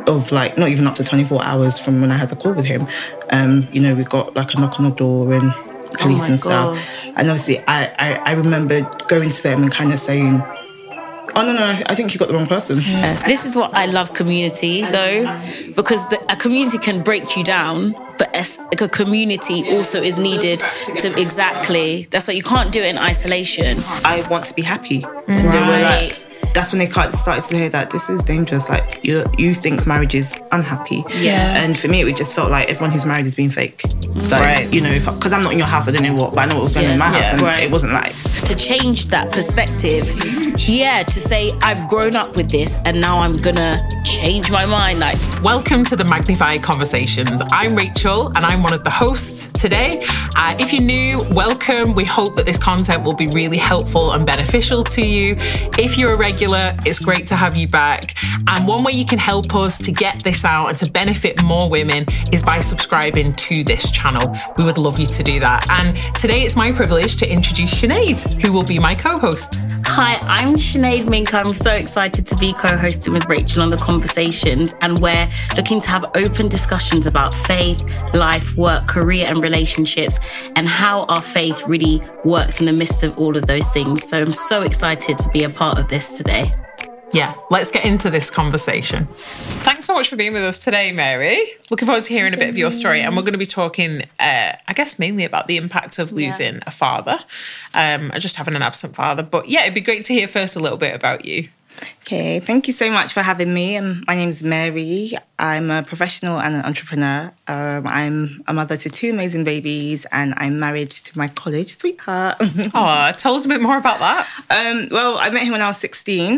of like not even up to 24 hours from when I had the call with him, we got like a knock on the door and police and stuff. And obviously I remember going to them and kind of saying, oh, no, I think you got the wrong person. This is what I love community, though, because a community can break you down, but a community also is needed to exactly. That's why you can't do it in isolation. I want to be happy. And they were like, that's when they started to hear that this is dangerous. Like, you think marriage is unhappy. Yeah. And for me, it just felt like everyone who's married is being fake. Like, because I'm not in your house, I don't know what, but I know what was going on in my house, and it wasn't like. To change that perspective, to say, I've grown up with this, and now I'm gonna change my mind. Like, welcome to the Magnify Conversations. I'm Rachel, and I'm one of the hosts today. If you're new, welcome. We hope that this content will be really helpful and beneficial to you. If you're a regular, it's great to have you back. And one way you can help us to get this out and to benefit more women is by subscribing to this channel. We would love you to do that. And today it's my privilege to introduce Sinead, who will be my co-host. Hi, I'm Sinead Mink. I'm so excited to be co-hosting with Rachel on The Conversations, and we're looking to have open discussions about faith, life, work, career and relationships, and how our faith really works in the midst of all of those things. So I'm so excited to be a part of this today. Yeah, let's get into this conversation. Thanks so much for being with us today, Mary. Looking forward to hearing a bit of your story. And we're going to be talking, I guess, mainly about the impact of losing a father, just having an absent father. But yeah, it'd be great to hear first a little bit about you. Okay, thank you so much for having me. My name is Mary. I'm a professional and an entrepreneur. I'm a mother to 2 amazing babies, and I'm married to my college sweetheart. Oh, tell us a bit more about that. Well, I met him when I was 16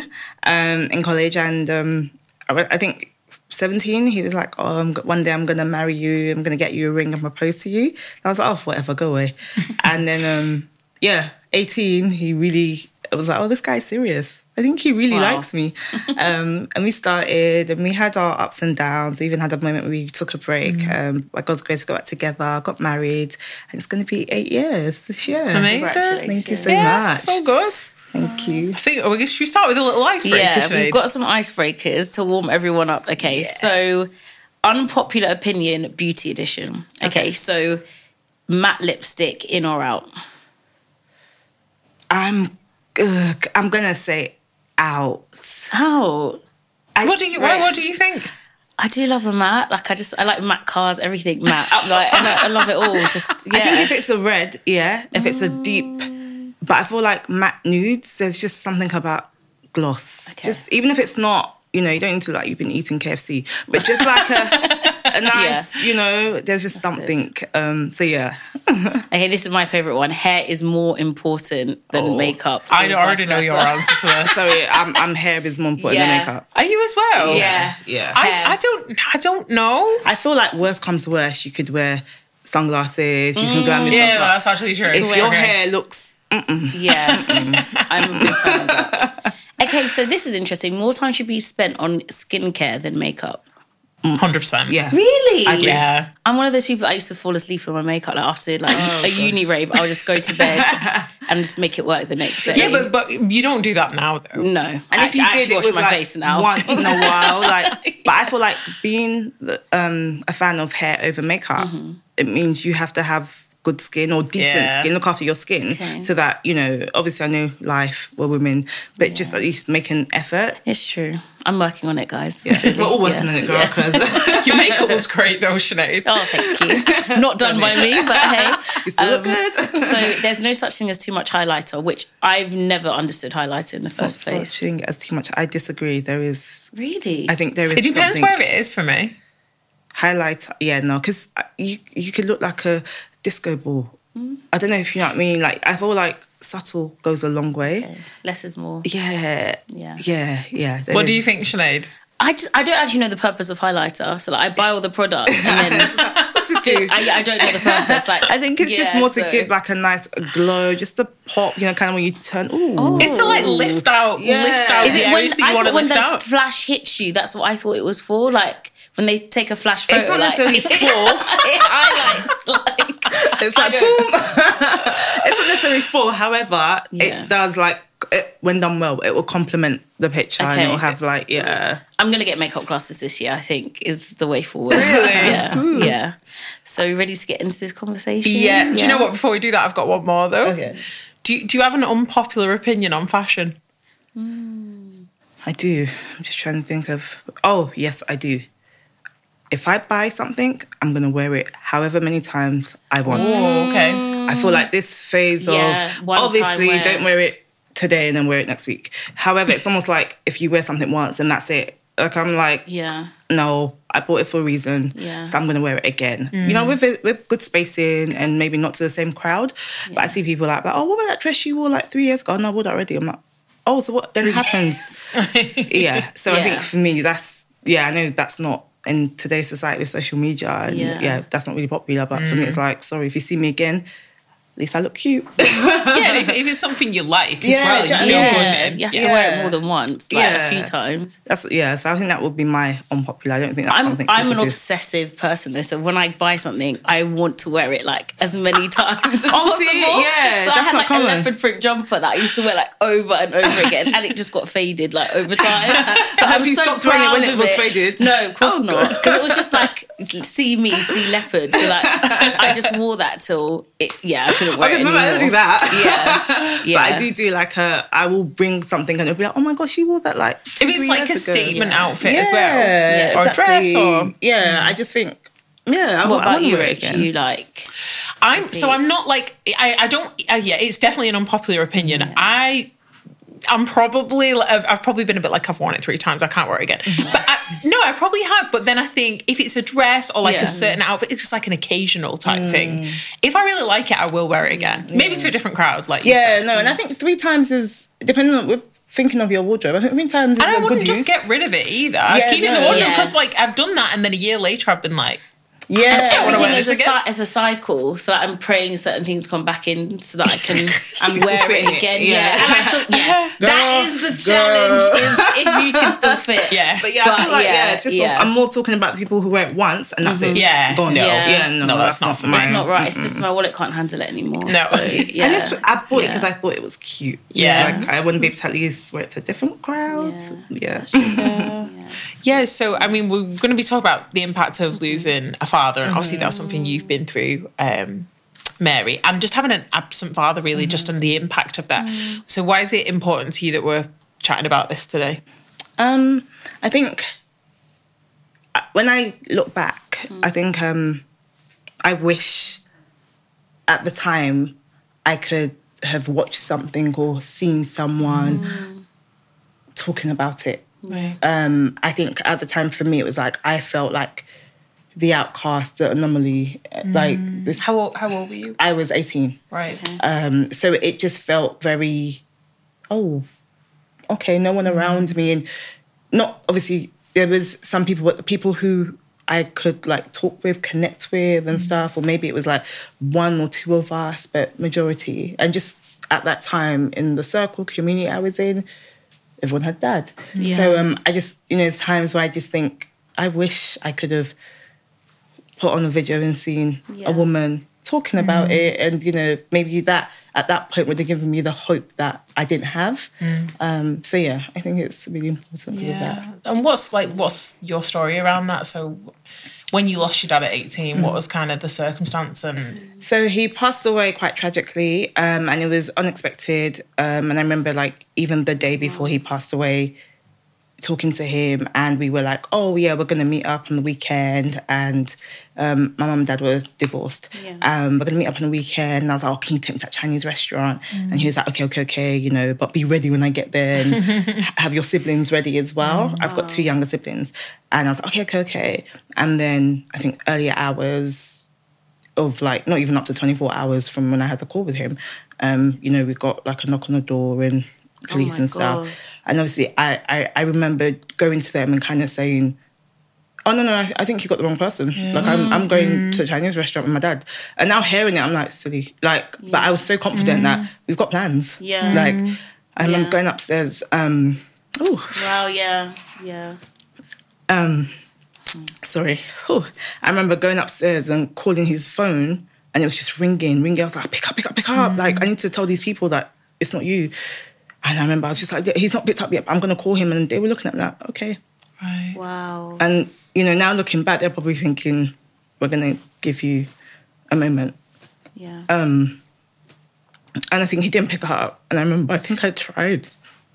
in college, and I think 17, he was like, oh, one day I'm going to marry you, I'm going to get you a ring and propose to you. And I was like, oh, whatever, go away. And then, 18, he really was like, oh, this guy's serious. I think he really likes me. And we started, and we had our ups and downs. We even had a moment where we took a break. By God's grace, we got back together, got married, and it's going to be 8 years this year. Amazing. Thank you so much. So good. Thank you. I think, should we start with a little icebreaker? Yeah, we've got some icebreakers to warm everyone up. Okay, so unpopular opinion, beauty edition. Okay, so matte lipstick, in or out? I'm gonna say out. Out. What do you think? I do love a matte. Like I like matte cars, everything matte. Like I love it all. Just I think if it's a red, if it's a deep, but I feel like matte nudes. There's just something about gloss. Okay. Just even if it's not, you don't need to like you've been eating KFC, but just like a nice, there's just That's something. Okay, this is my favourite one. Hair is more important than makeup. I already know your answer to this. Sorry, I'm hair is more important than makeup. Are you as well? Yeah. I don't know. I feel like worst comes to worst, you could wear sunglasses, you can glam yourself Yeah, up. that's actually true. If your hair looks... I'm a big fan of that. Okay, so this is interesting. More time should be spent on skincare than makeup. 100%. Yeah. Really? Yeah. I'm one of those people, I used to fall asleep with my makeup. Like after a uni rave, I would just go to bed and just make it work the next day. Yeah, but you don't do that now, though. No. And if you did, it was my like face now. once in a while. But I feel like being a fan of hair over makeup, it means you have to have good skin or decent skin, look after your skin so that, obviously I know life, we're women, but just at least make an effort. It's true. I'm working on it, guys. Yeah. We're all working on it, girl. Your makeup was great though, Sinead. Oh, thank you. Not done by me, but hey. You still look good. So there's no such thing as too much highlighter, which I've never understood highlighter in the first place. Such thing as too much. I disagree. There is... Really? I think there is It depends something... where it is for me. Highlighter, because you could look like a disco ball. I don't know if you know what I mean. Like, I feel like subtle goes a long way. Okay. Less is more. Yeah. What do you think, Sinead? I don't actually know the purpose of highlighter. So I buy all the products and then I don't know the purpose. I think it's just more to give like a nice glow, just a pop, kind of when you turn. Ooh. It's to like lift out the areas that you want to lift out. When the flash hits you, that's what I thought it was for. Like when they take a flash photo, it's not necessarily for. It highlights It's like, boom. It's not necessarily full. However, it does, like, when done well, it will complement the picture and it will have, like, I'm going to get makeup classes this year, I think, is the way forward. Really? Yeah. So ready to get into this conversation? Yeah. Do you know what? Before we do that, I've got one more, though. Okay. Do you have an unpopular opinion on fashion? I do. I'm just trying to think of... Oh, yes, I do. If I buy something, I'm going to wear it however many times I want. Oh, okay. I feel like this phase of... Obviously, don't wear it today and then wear it next week. However, it's almost like if you wear something once and that's it. Like, I'm like, no, I bought it for a reason, so I'm going to wear it again. You know, with good spacing and maybe not to the same crowd. But I see people like, oh, what about that dress you wore like 3 years ago? Oh, no, I wore that already. I'm like, oh, so what then happens? So I think for me, that's, I know that's not in today's society with social media. And that's not really popular. But for me, it's like, sorry, if you see me again, at least I look cute. And if it's something you like as well, you feel good in. You have to wear it more than once, like a few times. So I think that would be my unpopular. I don't think that's something I'm an do. obsessive person, though, so when I buy something, I want to wear it, like, as many times as possible. See, so I had, like, a leopard print jumper that I used to wear, like, over and over again, and it just got faded, like, over time. So have you stopped wearing it when it was faded? No, of course not. Because it was just, like, see me, see leopard. So, like, I just wore that till, I couldn't wear it anymore. I don't do that. Yeah. But I do like I will bring something and it'll be like, oh my gosh, you wore that like 2-3 If it's like a statement outfit as well. Or dress or... I just think, I what about you, Rich? You like... I'm not like... I don't... it's definitely an unpopular opinion. Yeah. I'm probably... I've probably been a bit like, I've worn it 3 times, I can't wear it again. But I probably have. But then I think if it's a dress or like a certain outfit, it's just like an occasional type thing. If I really like it, I will wear it again. Maybe to a different crowd, like you said. And I think 3 times is, depending on... We're thinking of your wardrobe, I think 3 times is and a I wouldn't good just use. get rid of it either. I'd keep it in the wardrobe because like I've done that and then a year later I've been like, everything is a cycle, so I'm praying certain things come back in so that I can wear it again. And I still, that is the challenge. Is if you can still fit. But I feel like it's just I'm more talking about the people who wear it once and that's it. Gone. No, that's not for me. It's not right. It's just my wallet can't handle it anymore. No, so, and I bought it because I thought it was cute. Like I wouldn't be able to at least wear it to different crowds. So I mean, we're going to be talking about the impact of losing a father, and obviously that's something you've been through, Mary, and just having an absent father, really, just on the impact of that. So why is it important to you that we're chatting about this today? I think when I look back, I think I wish at the time I could have watched something or seen someone talking about it. Right. I think at the time for me, it was like I felt like the outcast, the anomaly. Like this. How old were you? I was 18. Right. So it just felt very, okay, no one around me, and not obviously there was some people, but the people who I could like talk with, connect with, and stuff, or maybe it was like 1 or 2 of us, but majority, and just at that time in the circle community I was in, everyone had dad. So I just, there's times where I just think, I wish I could have put on a video and seen a woman talking about it, and, maybe that at that point would have given me the hope that I didn't have. So I think it's really important with that. And what's your story around that? So when you lost your dad at 18, what was kind of the circumstance? And so he passed away quite tragically, and it was unexpected. And I remember, like, even the day before he passed away, talking to him, and we were like, we're going to meet up on the weekend. And my mum and dad were divorced. We're going to meet up on the weekend. And I was like, can you take me to that Chinese restaurant? And he was like, okay, but be ready when I get there, and have your siblings ready as well. I've got 2 younger siblings. And I was like, okay. And then I think earlier hours of, like, not even up to 24 hours from when I had the call with him, we got like a knock on the door and police and stuff. And obviously I remember going to them and kind of saying, no, I think you got the wrong person. Like, I'm going to a Chinese restaurant with my dad. And now hearing it, I'm like, silly. Like, but I was so confident that we've got plans. Like, I remember going upstairs. Wow, yeah. Sorry. I remember going upstairs and calling his phone and it was just ringing. I was like, pick up. Like, I need to tell these people that it's not you. And I remember I was just like, he's not picked up yet, but I'm going to call him. And they were looking at me like, okay. Right. Wow. And, you know, now looking back, they're probably thinking, we're going to give you a moment. Yeah. And I think he didn't pick her up. And I remember, I think I tried.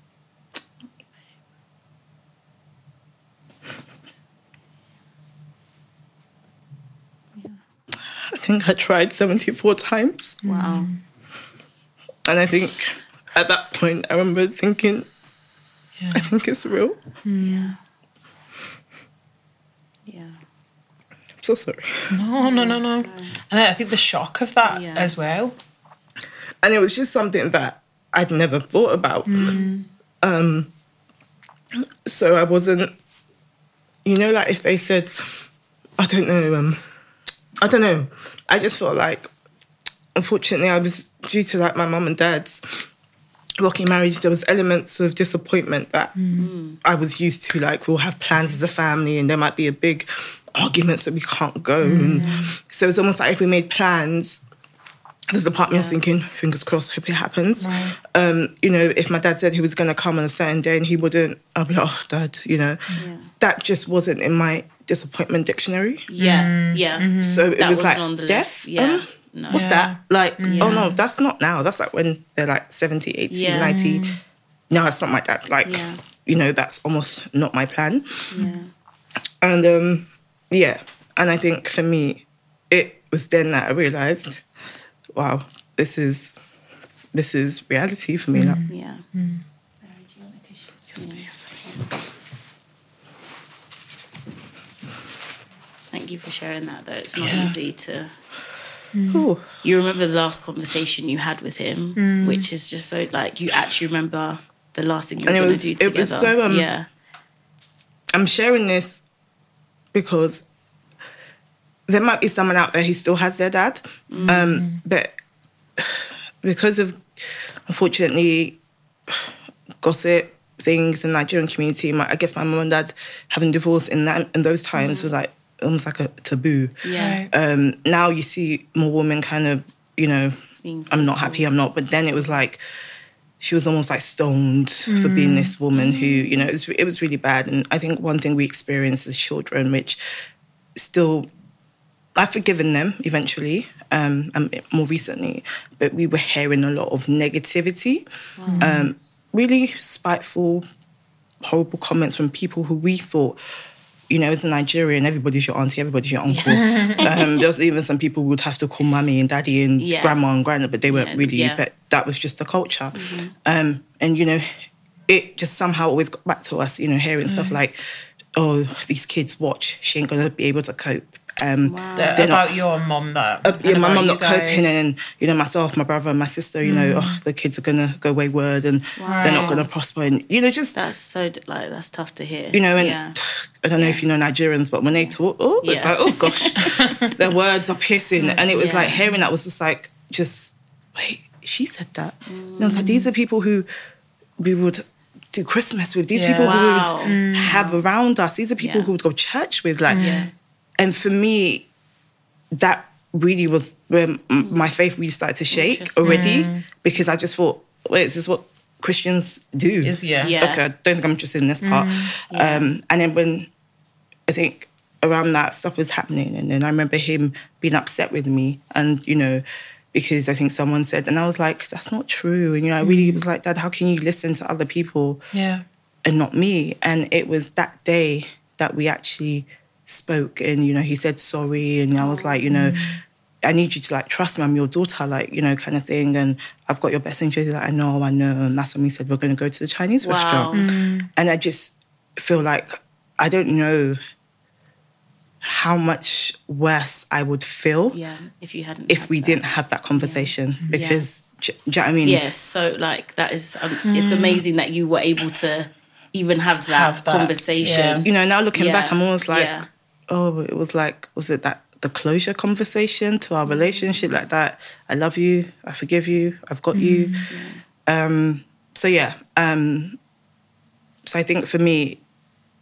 I think I tried 74 times. Wow. And I think at that point, I remember thinking, I think it's real. Yeah. Yeah. I'm so sorry. No. And I think the shock of that as well. And it was just something that I'd never thought about. So I wasn't, you know, like if they said, I don't know. I just felt like, unfortunately, I was, due to like my mum and dad's rocky marriage, there was elements of disappointment that I was used to. Like, we'll have plans as a family and there might be a big arguments that we can't go. And so it's almost like if we made plans, there's a part of me was thinking, fingers crossed, hope it happens. Right. You know, if my dad said he was going to come on a certain day and he wouldn't, I'd be like, oh, Dad, you know. That just wasn't in my disappointment dictionary. Yeah. So it That was wasn't like, on the death? list. Yeah. No. What's that? Like, oh no, that's not now. That's like when they're like 70, 80, 90. No, it's not my dad. Like, you know, that's almost not my plan. And and I think for me, it was then that I realised, wow, this is reality for me now. Yeah. Yes, please. Thank you for sharing that, though. It's not easy to... Ooh. You remember the last conversation you had with him, which is just so, like, you actually remember the last thing you were going to do together. It was so... I'm sharing this because there might be someone out there who still has their dad, but because of, unfortunately, gossip, things in the Nigerian community, I guess my mum and dad having divorced in those times was like almost like a taboo. Now you see more women kind of, you know, I'm not happy, I'm not. But then it was like, she was almost like stoned for being this woman who, you know, it was really bad. And I think one thing we experienced as children, which still, I've forgiven them eventually, and more recently, but we were hearing a lot of negativity, really spiteful, horrible comments from people who we thought, you know, as a Nigerian, everybody's your auntie, everybody's your uncle. There was even some people who would have to call mummy and daddy and grandma and grandma, but they weren't really, but that was just the culture. And, you know, it just somehow always got back to us, you know, hearing stuff like, oh, these kids watch, she ain't going to be able to cope. About your mum, that my mum not coping, and you know, myself, my brother, and my sister, you know, the kids are gonna go wayward and they're not gonna prosper, and you know, just that's so like that's tough to hear, you know. And I don't know if you know Nigerians, but when they talk, it's like, oh gosh, their words are piercing, and it was like hearing that was just like, wait, she said that, and I was like, these are people who we would do Christmas with, these people who we would have around us, these are people who would go to church with, like. And for me, that really was where my faith really started to shake already, because I just thought, wait, is this what Christians do? Okay, I don't think I'm interested in this part. And then when I think around that stuff was happening, and then I remember him being upset with me, and, you know, because I think someone said, and I was like, that's not true. And, you know, I really was like, Dad, how can you listen to other people and not me? And it was that day that we actually spoke, and, you know, he said sorry, and I was like, you know, I need you to, like, trust me, I'm your daughter, like, you know, kind of thing, and I've got your best interest. Like, I know, and that's when we said we're going to go to the Chinese restaurant. And I just feel like I don't know how much worse I would feel if we didn't have that conversation, because do you know what I mean? Yes, so like that is it's amazing that you were able to even have that conversation. You know, now looking back, I'm almost like, oh, it was like, was it that the closure conversation to our relationship, like that? I love you, I forgive you, I've got you. So I think for me,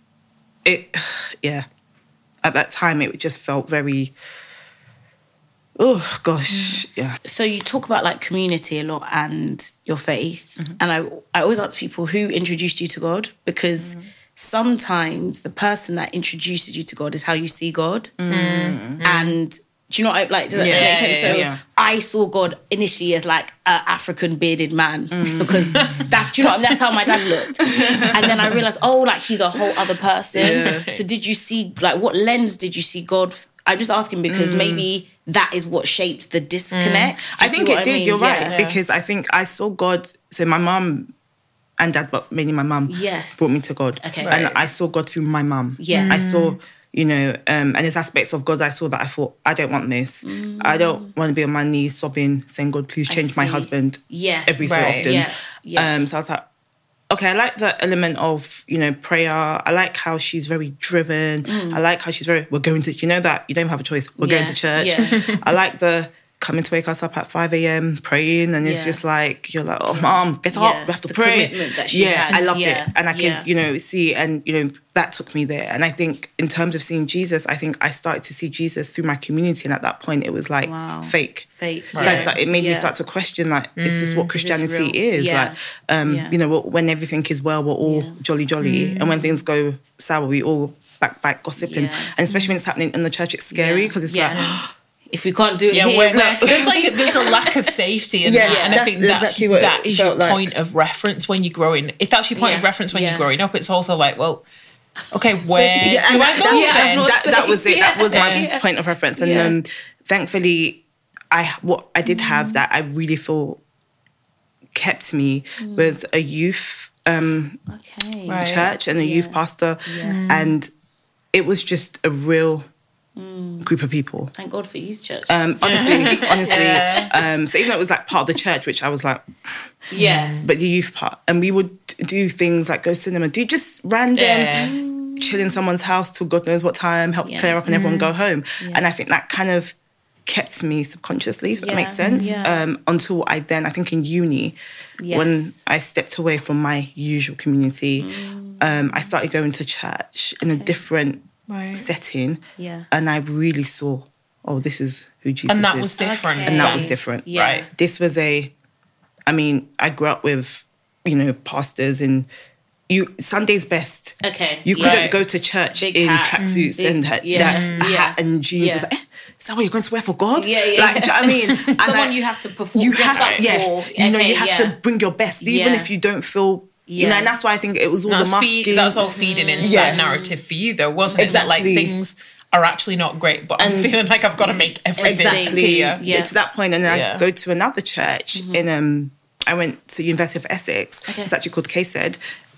at that time, it just felt very, Oh, gosh, yeah. So you talk about like community a lot and your faith. And I always ask people who introduced you to God, because sometimes the person that introduces you to God is how you see God. And do you know what I like? Does that make sense? So I saw God initially as like an African bearded man because that's, do you know what, that's how my dad looked. And then I realized, oh, like he's a whole other person. So did you see, like, what lens did you see God? I'm just asking because maybe that is what shaped the disconnect. I think it did. You're right, because I think I saw God. So my mum and dad, but mainly my mum, brought me to God. Okay. And I saw God through my mum. Yeah. I saw, you know, and there's aspects of God I saw that I thought, I don't want this. I don't want to be on my knees sobbing, saying, God, please change my husband every so often. So I was like, okay, I like the element of, you know, prayer. I like how she's very driven. I like how she's we're going to, you know that, you don't have a choice. We're going to church. I like the coming to wake us up at 5 a.m. praying, and it's just like, you're like, oh, Mom, get up, we have to pray. Commitment that she had. I loved it. And I could, you know, see, and, you know, that took me there. And I think in terms of seeing Jesus, I think I started to see Jesus through my community. And at that point, it was like fake. So it made me start to question, like, is this what Christianity is? Like, you know, when everything is well, we're all jolly. And when things go sour, we all back gossiping. And especially when it's happening in the church, it's scary because it's like, if we can't do it here, there's a lack of safety in that, and I think that is your point of reference when you're growing. If that's your point of reference when you're growing up, it's also like, well, okay, where do I go? That was it. That was my point of reference, and thankfully, what I did have that I really feel kept me was a youth church and a youth pastor, and it was just a real group of people. Thank God for youth church. Honestly. So even though it was like part of the church, which I was like, but the youth part, and we would do things like go cinema, do just random chill in someone's house till God knows what time, help clear up, and everyone go home. And I think that kind of kept me subconsciously, if that makes sense. Until I think in uni, when I stepped away from my usual community, I started going to church in a different setting, and I really saw, oh, this is who Jesus is. And that was different. And that was different. Right. This was I grew up with, you know, pastors, and Sunday's best. Okay. You couldn't go to church in tracksuits and a hat and jeans. It was like, is that what you're going to wear for God? Like, do you know what I mean? Someone you have to perform. You have to, you know, you have to bring your best, even if you don't feel. You know, and that's why I think it was all the masking. That's all feeding into that narrative for you, though, wasn't it? That, like, things are actually not great, but I'm feeling like I've got to make everything clear. To that point, and then I go to another church in. I went to University of Essex. It's actually called KSED,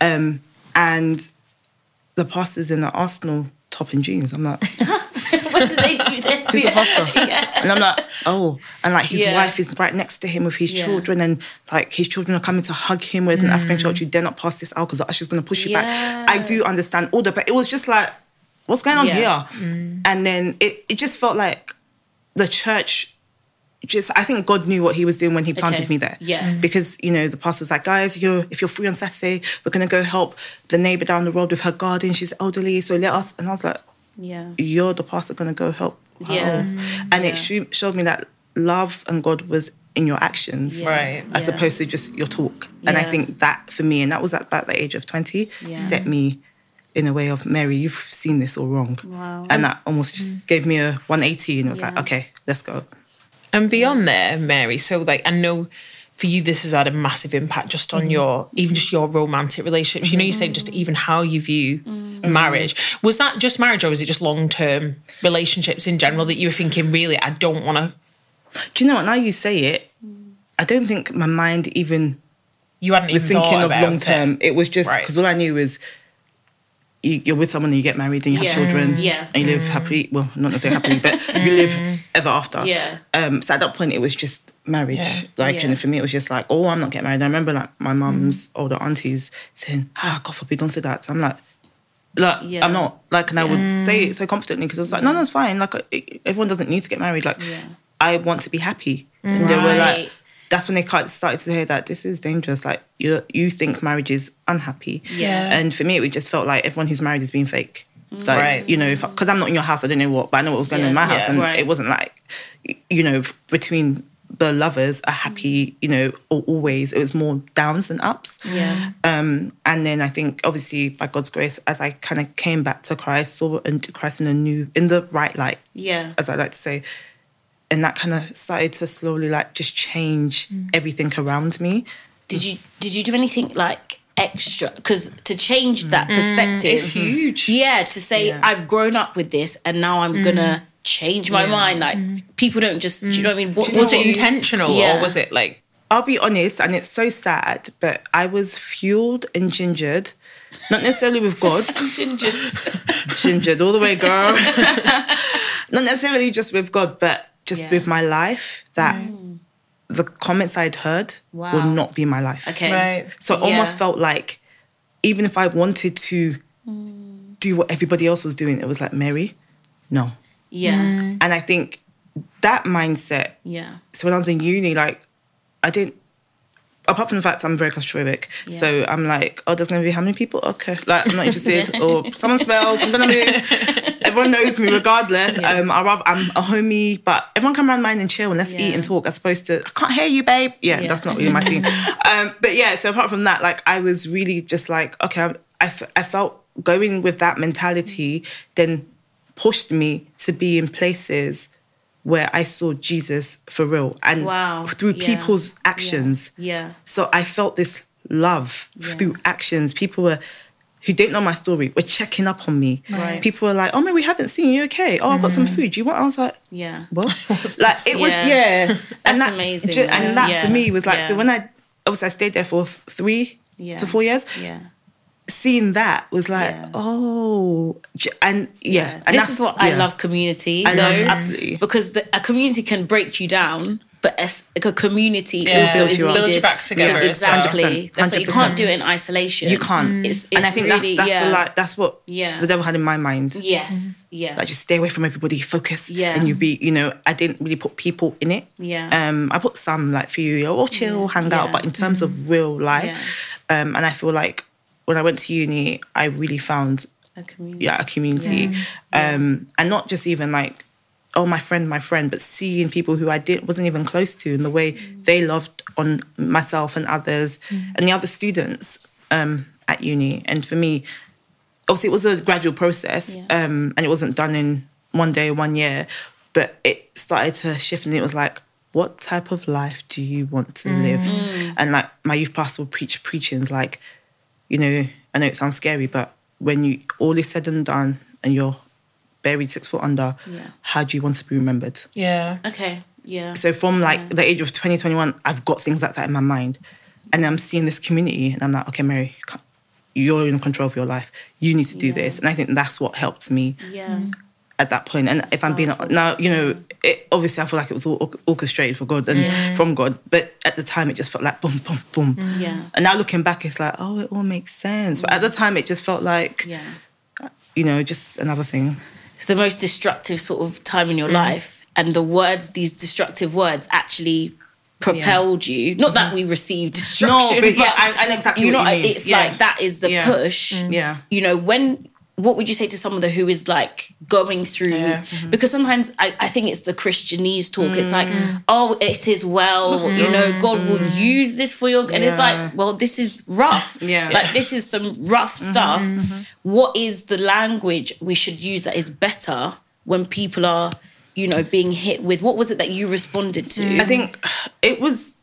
and the pastor's in an Arsenal top and jeans. I'm like, when do they do this? Who's a pastor? And I'm like, oh, and like his wife is right next to him with his children, and like his children are coming to hug him. Whereas in African church, you dare not pass this out because the usher's going to push you back. I do understand all that, but it was just like, what's going on here? And then it just felt like the church. I think God knew what he was doing when he planted me there. Because, you know, the pastor was like, guys, if you're free on Saturday, we're going to go help the neighbour down the road with her garden. She's elderly, so let us. And I was like, you're the pastor going to go help her. And it showed me that love and God was in your actions as opposed to just your talk. And I think that for me, and that was at about the age of 20, set me in a way of, Mary, you've seen this all wrong. Wow. And that almost just gave me a 180, and it was like, okay, let's go. And beyond there, Mary, so like, I know for you this has had a massive impact just on your romantic relationships. You know, you're saying just even how you view marriage. Was that just marriage, or was it just long-term relationships in general that you were thinking, really, I don't want to... Do you know what, now you say it, I don't think my mind even... You hadn't even thinking thought of long-term. It was just, because all I knew was you're with someone and you get married and you have children and you live happily, well, not necessarily happily, but you live ever after. So at that point, it was just marriage. And for me, it was just like, oh, I'm not getting married. I remember like my mum's older aunties saying, God forbid, don't say that. So I'm like, I'm not. Like, and I would say it so confidently because I was like, no, it's fine. Like, everyone doesn't need to get married. Like, I want to be happy. And they were like, that's when they started to hear that this is dangerous. Like, you think marriage is unhappy. And for me, it just felt like everyone who's married is being fake. Like, Right. you know, because I'm not in your house, I don't know what, but I know what was going on in my house. And right. it wasn't like, you know, between the lovers are happy, you know, always. It was more downs than ups. Yeah. And then I think, obviously, by God's grace, as I kind of came back to Christ, saw Christ in the right light, Yeah. as I like to say. And that kind of started to slowly, like, just change everything around me. Did you do anything like extra? Because to change that perspective, It's huge. Yeah, to say I've grown up with this and now I'm gonna change my mind. Like people don't just, do you know what I mean? What Was do it you- intentional Yeah. or was it like... I'll be honest, and it's so sad, but I was fueled and gingered, not necessarily with God. Gingered all the way, girl. Not necessarily just with God, but just with my life, that the comments I'd heard will not be my life. Okay. Right. So it almost felt like, even if I wanted to do what everybody else was doing, it was like, Mary, no. Yeah. And I think that mindset, Yeah. so when I was in uni, like, I didn't, apart from the fact I'm very claustrophobic, so I'm like, oh, there's going to be how many people? Okay, like, I'm not interested. Or someone smells, I'm going to move. Everyone knows me regardless. I'm a homie, but everyone come around mine and chill and let's eat and talk as opposed to, I can't hear you, babe. Yeah, that's not really my scene. But yeah, so apart from that, like, I was really just like, okay, I felt going with that mentality then pushed me to be in places where I saw Jesus for real and through people's actions. Yeah. So I felt this love through actions. People who didn't know my story were checking up on me. Right. People were like, oh, man, we haven't seen you. Okay. Oh, I've got some food. Do you want? I was like, Yeah. what? Like, it was, That's and that, amazing. And that for me was like, Yeah. so when I stayed there for 3 to 4 years, Yeah. seeing that was like, oh, and and this is what I love community. I love, you know? absolutely. Because a community can break you down, but a community Yeah. also Build is you up. needed. Build you back together as well. Exactly. 100%. That's what you can't do it in isolation. You can't. It's and I think really, that's what the devil had in my mind. Yes. Yeah. Like, just stay away from everybody, focus. Yeah. And you be, you know, I didn't really put people in it. Yeah. I put some, like, for you, or chill, hang out. But in terms of real life, and I feel like when I went to uni, I really found a community. a community. And not just even like, oh, my friend, but seeing people who I wasn't even close to and the way they loved on myself and others and the other students at uni. And for me, obviously it was a gradual process and it wasn't done in one day, 1 year, but it started to shift and it was like, what type of life do you want to live? And like my youth pastor would preach preachings like, you know, I know it sounds scary, but when you all is said and done and you're buried 6 foot under, how do you want to be remembered? Yeah. Okay. Yeah. So from like the age of 20, 21, I've got things like that in my mind. And I'm seeing this community and I'm like, okay, Mary, you're in control of your life. You need to do this. And I think that's what helped me at that point. And if I'm being, now, you know, obviously I feel like it was all orchestrated for God and from God. But at the time it just felt like boom, boom, boom. Yeah. And now looking back, it's like, oh, it all makes sense. But at the time it just felt like, you know, just another thing. It's the most destructive sort of time in your life. And the words, these destructive words actually propelled you. Not that we received destruction. No, but and exactly you know, what you mean. it's like that is the push. Yeah. You know, what would you say to someone who is like going through, because sometimes I think it's the Christianese talk. It's like, oh, it is well, you know, God will use this for your, and it's like, well, this is rough. Like this is some rough stuff. What is the language we should use that is better when people are, you know, being hit with, what was it that you responded to? I think it was,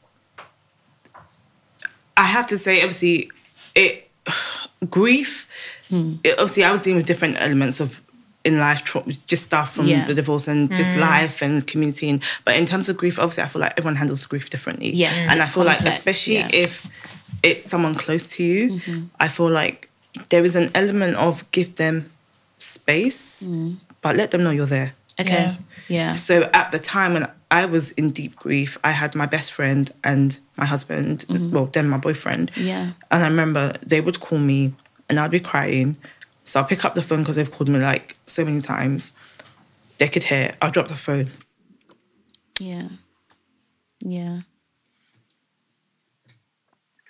I have to say, obviously, grief, obviously I was dealing with different elements of in life, just stuff from the divorce and just life and community. But in terms of grief, obviously I feel like everyone handles grief differently. Yes, and I feel complex, like, especially if it's someone close to you, I feel like there is an element of give them space, but let them know you're there. Okay. Yeah. So at the time when I was in deep grief, I had my best friend and my husband, well, then my boyfriend. Yeah. And I remember they would call me and I'd be crying. So I'll pick up the phone because they've called me like so many times. They could hear. I'll drop the phone. Yeah. Yeah.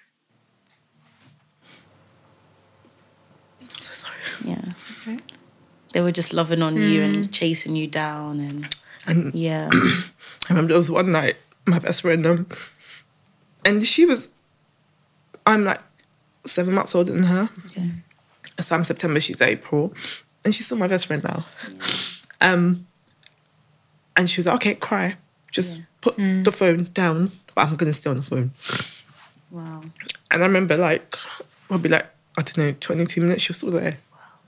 I'm so sorry. Yeah. Okay. They were just loving on you and chasing you down And yeah. I remember there was one night, my best friend, and I'm like 7 months older than her. Okay. So I'm September, she's April. And she's still my best friend now. Yeah. And she was like, okay, cry. Just put the phone down, but I'm going to stay on the phone. Wow. And I remember probably I don't know, 22 minutes, she was still there.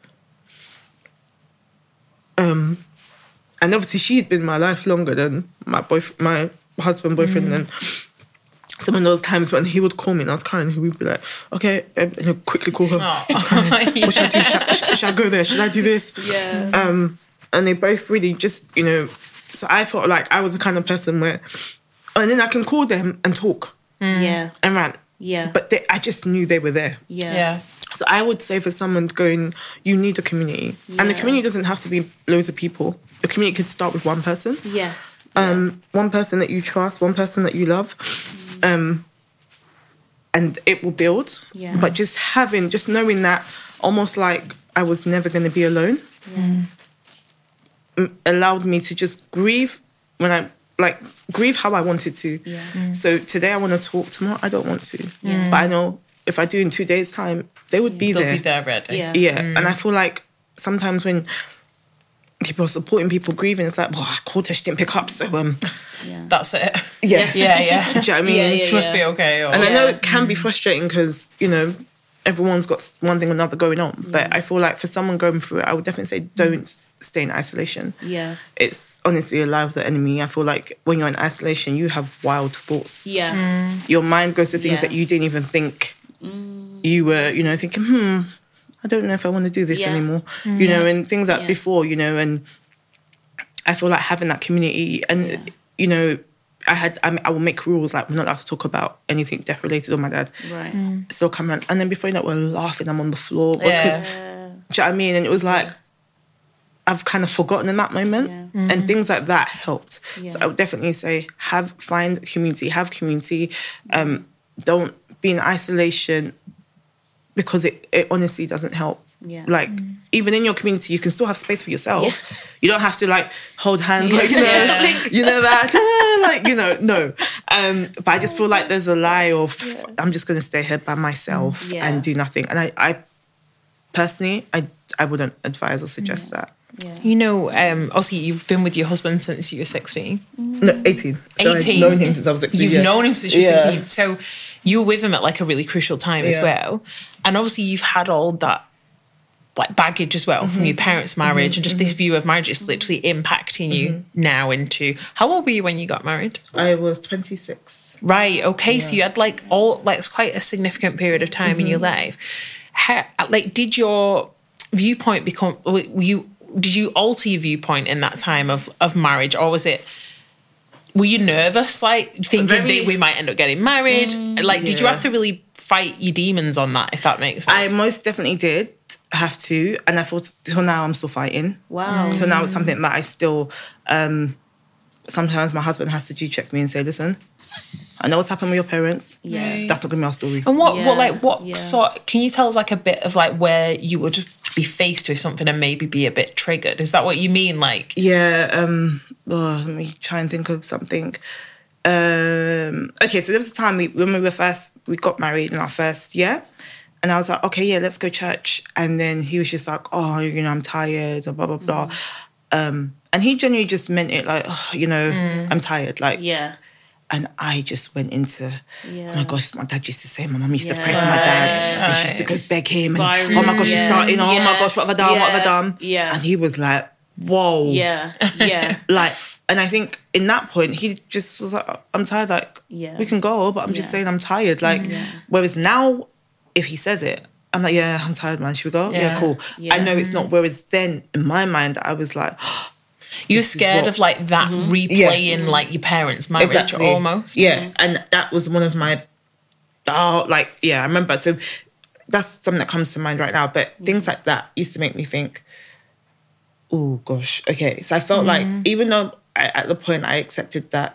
And obviously she'd been in my life longer than my husband, boyfriend. And some of those times when he would call me and I was crying, he would be like, okay, and he'd quickly call her. She's crying. What should I do? Should I go there? Should I do this? Yeah. And they both really just, so I felt like I was the kind of person where, and then I can call them and talk. Yeah. And rant. Yeah. But I just knew they were there. Yeah. So I would say for someone going, you need a community. And the community doesn't have to be loads of people. The community could start with one person. Yes. One person that you trust, one person that you love. And it will build. Yeah. But just knowing that almost like I was never going to be alone allowed me to just grieve grieve how I wanted to. Yeah. So today I want to talk, tomorrow I don't want to. Yeah. But I know if I do in 2 days' time, they would be there. They'll be there ready. Yeah. Yeah. And I feel like sometimes when people are supporting people grieving, it's like, I called her, she didn't pick up, so That's it. Yeah. Yeah. Do you know what I mean? Yeah. She must be okay. Or, And I know it can be frustrating because, everyone's got one thing or another going on. But I feel like for someone going through it, I would definitely say don't stay in isolation. Yeah. It's honestly a lie of the enemy. I feel like when you're in isolation, you have wild thoughts. Yeah. Your mind goes to things that you didn't even think you were, thinking, I don't know if I want to do this anymore. And things like before, and I feel like having that community and, I will make rules like we're not allowed to talk about anything death related with my dad. Right. Still come around. And then before you know it, we're laughing, I'm on the floor. Because, do you know what I mean? And it was like, I've kind of forgotten in that moment. Yeah. And things like that helped. Yeah. So I would definitely say find community, have community. Don't be in isolation because it honestly doesn't help. Yeah. Like, even in your community, you can still have space for yourself. Yeah. You don't have to, hold hands, no. But I just feel like there's a lie of, I'm just going to stay here by myself and do nothing. And I personally, I wouldn't advise or suggest that. Yeah. Obviously, you've been with your husband since you were 16. No, 18. So 18. I've known him since I was 16. You've known him since you were 16. So you were with him at, a really crucial time as well. And obviously, you've had all that baggage as well from your parents' marriage and just this view of marriage is literally impacting you now into... How old were you when you got married? I was 26. Right, okay. So you had it's quite a significant period of time in your life. How, did your viewpoint become... Did you alter your viewpoint in that time of marriage, or was it... Were you nervous, thinking that we might end up getting married? Did you have to really fight your demons on that, if that makes sense? I most definitely did have to, and I thought till now I'm still fighting. Wow. So now it's something that I still... sometimes my husband has to check me and say, listen, I know what's happened with your parents. Yeah. That's not going to be our story. And what sort... Can you tell us a bit of where you would be faced with something and maybe be a bit triggered? Is that what you mean? Yeah. Let me try and think of something. Okay, so there was a time when we got married in our first year. And I was like, okay, yeah, let's go church. And then he was just like, oh, I'm tired, blah, blah, blah. And he genuinely just meant it I'm tired. Yeah. And I just went into, oh my gosh, my dad used to say, my mum used to pray for my dad. And she used to go beg him. And, oh my gosh, you're starting. Oh my gosh, what have I done? Yeah. And he was like, whoa. Yeah. Yeah. And I think in that point, he just was like, I'm tired. We can go, but I'm just saying I'm tired. Whereas now, if he says it, I'm like, yeah, I'm tired, man. Should we go? Yeah, cool. Yeah. I know it's not. Whereas then, in my mind, I was like, you're scared of that replaying your parents' marriage almost. Yeah, and that was one of my, I remember. So that's something that comes to mind right now. But things like that used to make me think, oh gosh, okay. So I felt like even though at the point I accepted that,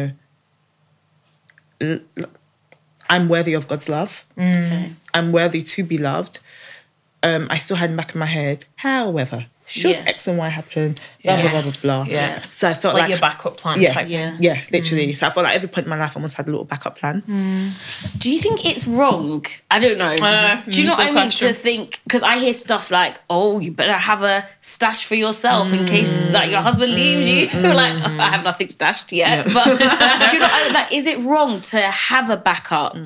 I'm worthy of God's love. Okay. I'm worthy to be loved. I still had in the back of my head, however, should Yeah. X and Y happen, blah, blah, blah, blah, blah. Yeah. So I felt Like like your backup plan yeah, type. yeah, literally. So I felt like every point in my life I almost had a little backup plan. Do you think it's wrong? I don't know. Do you know what I good mean? question. To think, because I hear stuff like, "Oh, you better have a stash for yourself in case like your husband leaves you." Like, I have nothing stashed yet. But do you know? Like, is it wrong to have a backup?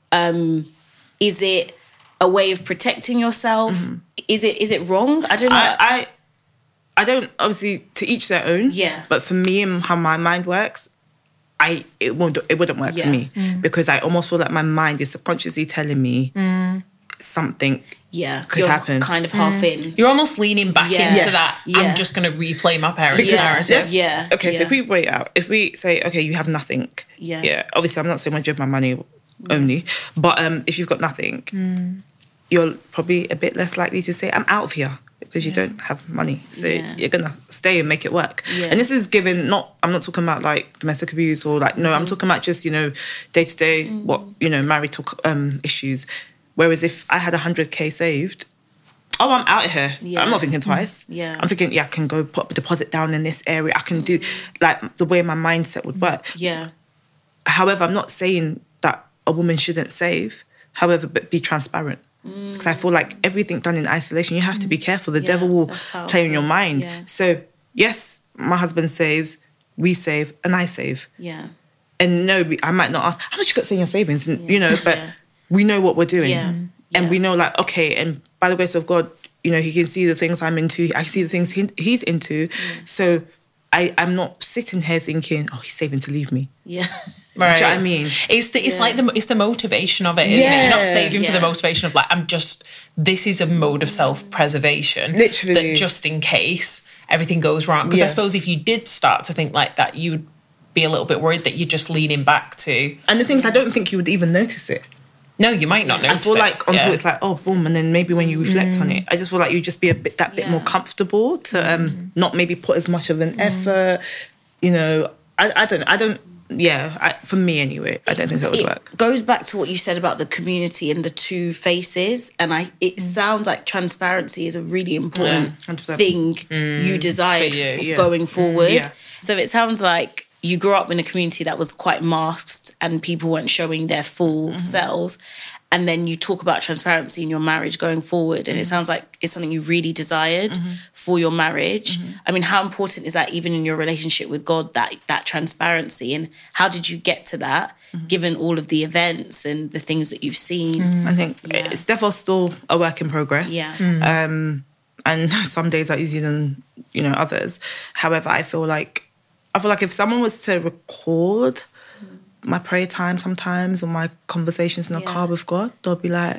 Is it a way of protecting yourself? Is it wrong? I don't know. I don't, obviously, to each their own. Yeah. But for me and how my mind works, it wouldn't work for me because I almost feel like my mind is subconsciously telling me something could You're happen. kind of half in. You're almost leaning back into Yeah. that. Yeah. I'm just going to replay my parents' Because- narrative. Yeah. Okay, so if we weigh it out, if we say, okay, you have nothing. Yeah. Obviously, I'm not saying I give my money only, but if you've got nothing, you're probably a bit less likely to say, I'm out of here. Because you don't have money. So you're going to stay and make it work. Yeah. And this is given, I'm not talking about like domestic abuse or like, no, I'm talking about just, day-to-day, marital issues. Whereas if I had 100K saved, I'm out of here. Yeah. I'm not thinking twice. Yeah. I'm thinking, I can go put a deposit down in this area. I can do like the way my mindset would work. Yeah. However, I'm not saying that a woman shouldn't save. However, but be transparent. Because I feel like everything done in isolation, you have to be careful. The devil will that's powerful. play on your mind. Yeah. So, yes, my husband saves, we save, and I save. Yeah. And no, I might not ask, how much you got in your savings? And, but we know what we're doing. Yeah. And we know like, okay, and by the grace of God, he can see the things I'm into. I see the things he's into. So I'm not sitting here thinking, oh, he's saving to leave me. Yeah. Right. Do you know what I mean? It's like the motivation of it, isn't it? You're not saving for the motivation of like, this is a mode of self-preservation. Literally. That just in case everything goes wrong. Because I suppose if you did start to think like that, you would be a little bit worried that you're just leaning back to. And the thing is, I don't think you would even notice it. No, you might not notice I feel it. like until it's like, oh, boom, and then maybe when you reflect on it, I just feel like you just be a bit more comfortable to not maybe put as much of an effort. I don't. Yeah, for me anyway, I don't think that would work. It goes back to what you said about the community and the two faces, and it sounds like transparency is a really important 100%. thing you desire For you, going forward. Yeah. So it sounds like you grew up in a community that was quite masked and people weren't showing their full selves. And then you talk about transparency in your marriage going forward. And it sounds like it's something you really desired for your marriage. I mean, how important is that even in your relationship with God, that transparency? And how did you get to that, given all of the events and the things that you've seen? I think it's definitely still a work in progress. Yeah. And some days are easier than, others. However, I feel like if someone was to record my prayer time sometimes or my conversations in the car with God, they'll be like,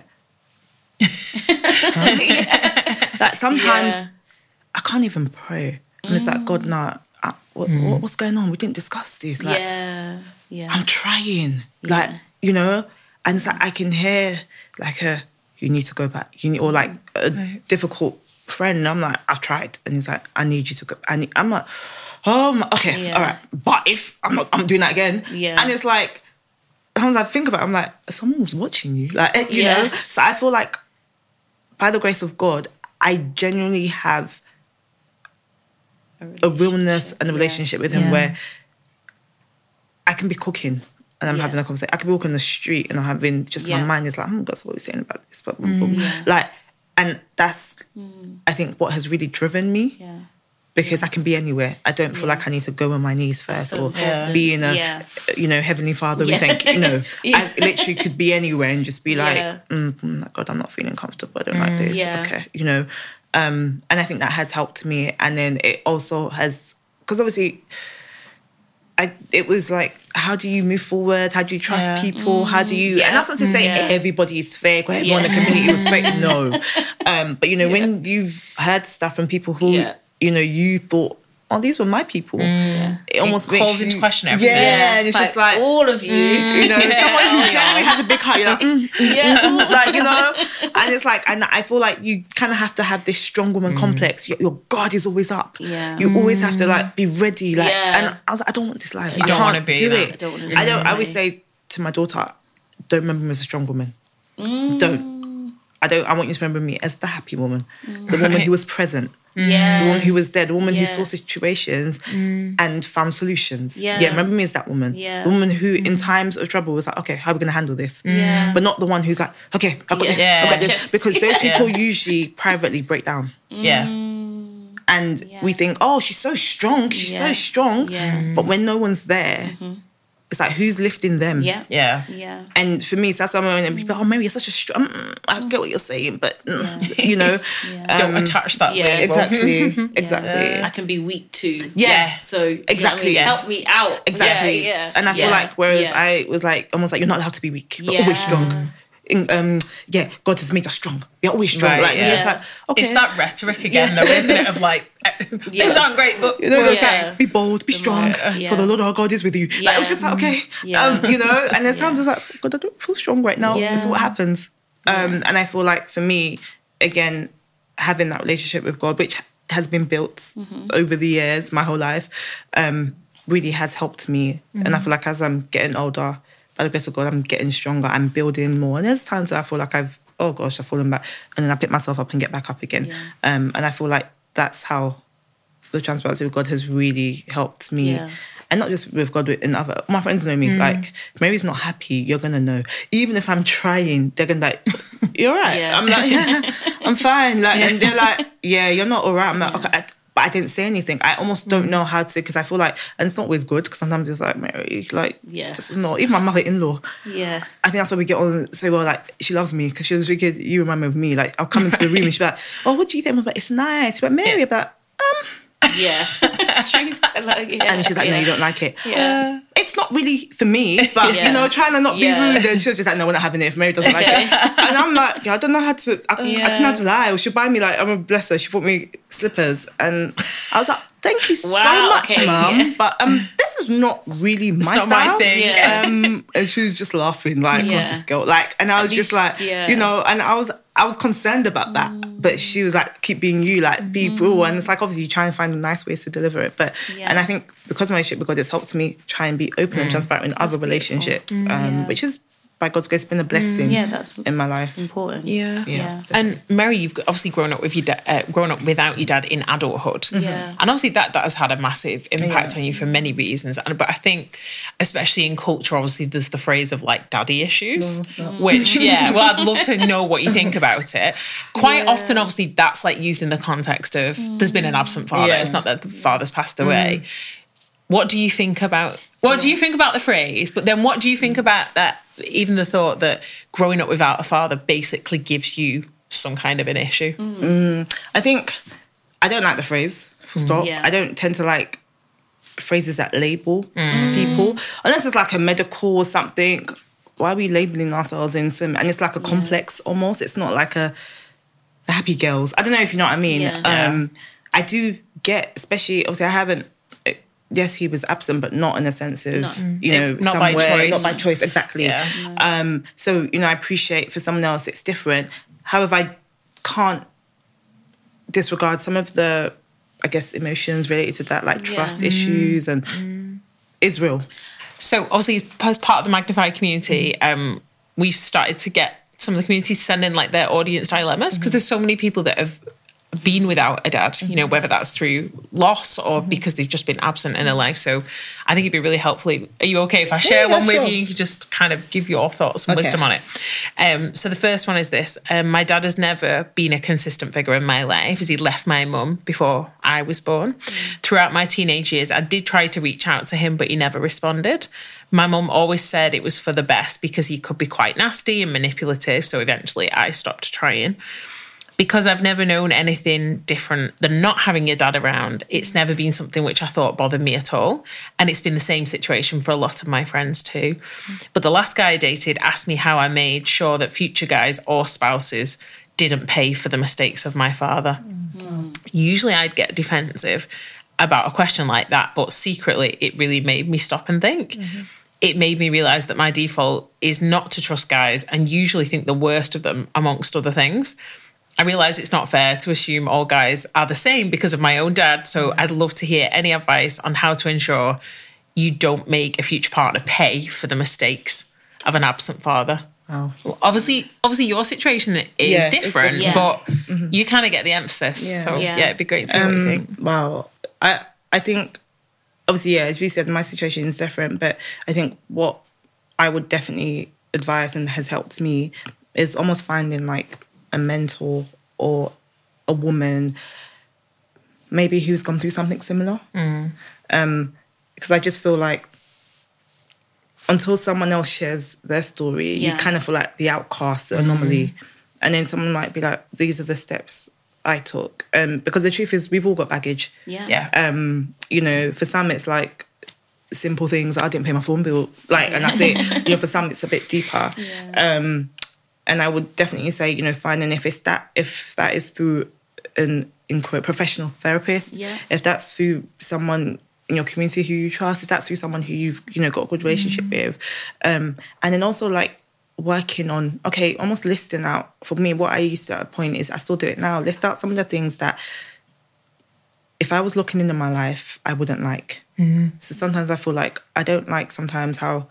like sometimes I can't even pray. And it's like, God, nah, what's going on? We didn't discuss this. Like, I'm trying. Like, and it's like I can hear like you need to go back. Or like a difficult friend. And I'm like, I've tried. And he's like, I need you to go. I'm like, okay, all right. But if I'm doing that again. Yeah. And it's like, sometimes I think about it, I'm like, if someone was watching you, like, you know? So I feel like, by the grace of God, I genuinely have a realness and a relationship with him where I can be cooking and I'm having a conversation. I can be walking the street and I'm having just my mind is like, God, so what are we saying about this? But like, and that's, I think, what has really driven me. Yeah. Because I can be anywhere. I don't feel like I need to go on my knees first or be in a, Heavenly Father, we thank you. No, I literally could be anywhere and just be like, God, I'm not feeling comfortable. I don't like this. Okay, and I think that has helped me. And then it also has, because obviously, it was like, how do you move forward? How do you trust people? How do you... And that's not to say everybody is fake or everyone in the community was fake. No. But, when you've heard stuff from people who... you thought, oh, these were my people. It almost makes calls you... into question everything. Yeah, and it's just like... all of you. someone who generally has a big heart, you're like, and it's like, and I feel like you kind of have to have this strong woman complex. Your guard is always up. Yeah. You always have to like be ready. Like, and I was like, I don't want this life. I don't can't wanna be do that. it. I don't wanna do I that. always say to my daughter, don't remember me as a strong woman. Don't. I want you to remember me as the happy woman, the woman who was present, Yes. the woman who was there, the woman who saw Yes. situations and found solutions. Yeah. Remember me as that woman. Yeah. The woman who in times of trouble was like, okay, how are we going to handle this? Yeah. But not the one who's like, okay, I've got this, Yeah. I've got this. Yes. Because those people usually privately break down. Yeah. And we think, oh, she's so strong. She's so strong. Yeah. But when no one's there, it's like, who's lifting them? Yeah. Yeah. Yeah. And for me, so that's why when people, oh, Mary, you're such a strong. I get what you're saying, but you know, Don't attach that label. exactly. I can be weak too. Yeah. So you know what I Exactly, mean? yeah. Help me out. Exactly. Yeah. And I feel Yeah. like, whereas Yeah. I was like, almost like, you're not allowed to be weak, but Yeah. always strong. God has made us strong. You're always strong. Right, like, yeah. it's just like, okay. It's that rhetoric again, though, isn't it? Of like, things aren't great, but You know, it's Yeah. like, be bold, be strong, Yeah. for the Lord our God is with you. Like, it was just like, okay. Yeah. You know, and there's times it's like, God, I don't feel strong right now. Yeah. This is what happens. And I feel like for me, again, having that relationship with God, which has been built over the years, my whole life, really has helped me. And I feel like as I'm getting older, by the grace of God, I'm getting stronger, I'm building more. And there's times where I feel like I've fallen back. And then I pick myself up and get back up again. And I feel like that's how the transparency with God has really helped me. Yeah. And not just with God, in other, my friends know me, like, Mary's not happy, you're going to know. Even if I'm trying, they're going to be like, you're all right. Yeah. I'm like, yeah, I'm fine. Like, and they're like, yeah, you're not all right. I'm like, okay. But I didn't say anything. I almost don't know how to, because I feel like, and it's not always good, because sometimes it's like, Mary, like, just not, even my mother-in-law. Yeah. I think that's why we get on so well. Like, she loves me because she was really good. You remind me of me. Like, I'll come into the room and she'll be like, oh, what do you think? I'm like, it's nice. She's like, Mary, about, Yeah. and she's like, no, you don't like it. Yeah. It's not really for me, but Yeah. you know, trying to not be Yeah. rude. And she was just like, no, we're not having it if Mary doesn't like it. And I'm like, yeah, I don't know how to, I don't know how to lie. Or she'll buy me like, I'm a bless her. She bought me slippers. And I was like, thank you so much, okay, Mum. yeah. But this is not really my not style. my thing. Yeah. And she was just laughing like, Yeah. God, this girl. Like, and I was just like, yeah. you know, and I was concerned about that. But she was like, keep being you, like, be brutal. And it's like, obviously, you try and find nice ways to deliver it. But, and I think because of my relationship with God, it's helped me try and be open and transparent in other relationships, which is, by God's grace, been a blessing that's in my life. important. Yeah. And Mary, you've obviously grown up with your grown up without your dad in adulthood. Yeah. And obviously that has had a massive impact on you for many reasons. But I think, especially in culture, obviously there's the phrase of like daddy issues, which well, I'd love to know what you think about it. Quite often, obviously, that's like used in the context of there's been an absent father. Yeah. It's not that the father's passed away. What do you think about? What do you think about the phrase? But then, what do you think about that? Even the thought that growing up without a father basically gives you some kind of an issue. I think I don't like the phrase, full stop. Yeah. I don't tend to like phrases that label people. Unless it's like a medical or something. Why are we labeling ourselves in some... And it's like a complex almost. It's not like the happy girls. I don't know if you know what I mean. Yeah. I do get, especially... Obviously, I haven't... Yes, he was absent, but not in a sense of, you know, Not by somewhere. choice. Not by choice, exactly. Yeah. So, you know, I appreciate for someone else it's different. However, I can't disregard some of the, I guess, emotions related to that, like trust issues, and is real. So obviously, as part of the Magnified community, we've started to get some of the community to send in like their audience dilemmas, because there's so many people that have been without a dad, you know, whether that's through loss or because they've just been absent in their life. So I think it'd be really helpful. Are you okay if I share one with you? You can just kind of give your thoughts and wisdom on it. So the first one is this. My dad has never been a consistent figure in my life, as he left my mum before I was born. Throughout my teenage years, I did try to reach out to him, but he never responded. My mum always said it was for the best because he could be quite nasty and manipulative. So eventually I stopped trying. Because I've never known anything different than not having your dad around, it's never been something which I thought bothered me at all. And it's been the same situation for a lot of my friends too. But the last guy I dated asked me how I made sure that future guys or spouses didn't pay for the mistakes of my father. Usually I'd get defensive about a question like that, but secretly it really made me stop and think. It made me realise that my default is not to trust guys and usually think the worst of them, amongst other things. I realise it's not fair to assume all guys are the same because of my own dad, so I'd love to hear any advice on how to ensure you don't make a future partner pay for the mistakes of an absent father. Wow. Well, obviously your situation is different, Yeah. but you kind of get the emphasis. Yeah. So Yeah. it'd be great to hear what you think. Wow. I think, obviously, as we said, my situation is different, but I think what I would definitely advise and has helped me is almost finding like a mentor or a woman maybe who's gone through something similar. Because I just feel like until someone else shares their story, you kind of feel like the outcast, the anomaly. And then someone might be like, these are the steps I took. Because the truth is, we've all got baggage. Yeah. You know, for some it's like simple things. I didn't pay my phone bill, like, and that's it. You know, for some it's a bit deeper. And I would definitely say, you know, finding if that is through an, in quote, professional therapist, if that's through someone in your community who you trust, if that's through someone who you've, you know, got a good relationship with, and then also like working on, okay, almost listing out, for me, what I used to at a point is, I still do it now, list out some of the things that if I was looking into my life, I wouldn't like. So sometimes I feel like I don't like sometimes how